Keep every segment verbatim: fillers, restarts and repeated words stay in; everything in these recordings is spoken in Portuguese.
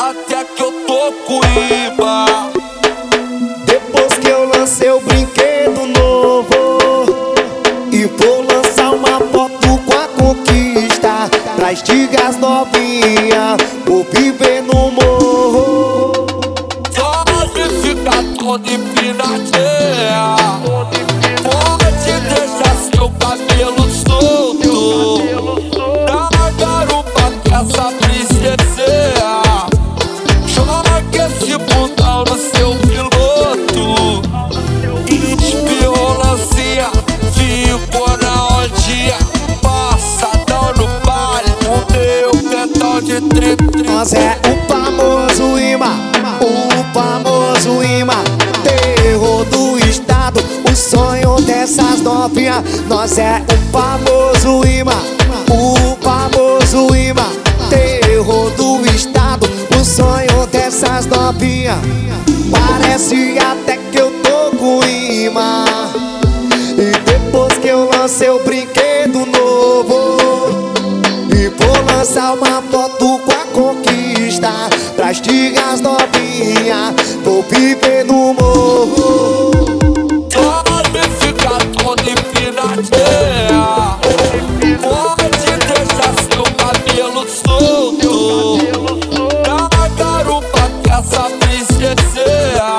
até que eu tô com imã. Depois que eu lancei o brinquedo novo e vou lançar uma foto com a conquista pra estigar as novinhas, vou viver no morro. Pode ficar toda empinadinha, pode deixar seu cabelo solto na garupa que essa princesinha. Joga esse bundão no seu piloto, espirrou lancinha, ficou na ondinha, passadão no baile, o meu pentão de tri-tri. Nós é o famoso imã, o famoso imã, terror do estado, o sonho dessas novinhas. Nós é o famoso imã, o famoso imã, terror do estado, o sonho dessas novinhas. Parece até que eu tô com imã. E depois que eu lancei o brinquedo novo e vou lançar uma foto com a conquista pra estigar as novinhas, vou viver no morro. Pode ficar toda empinadinha, pode deixar seu cabelo solto na garupa que essa princesinha.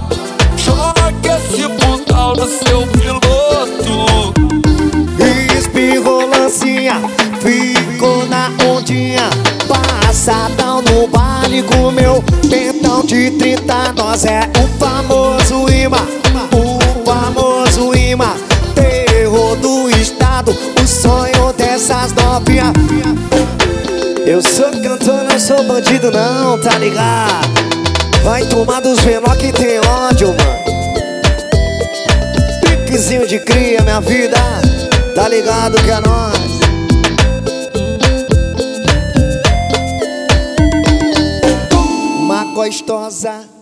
Joga esse bundão no seu piloto, Espirrou lancinha, ficou na ondinha, passadão no baile com meu pentão de trinta. Nós é o famoso imã, o famoso imã, terror do estado, o sonho dessas novinhas. Eu sou cantor, não sou bandido não, tá ligado? Vai tomar dos menor que tem ódio, mano. Piquezinho de cria, minha vida, tá ligado que é nóis. Uma gostosa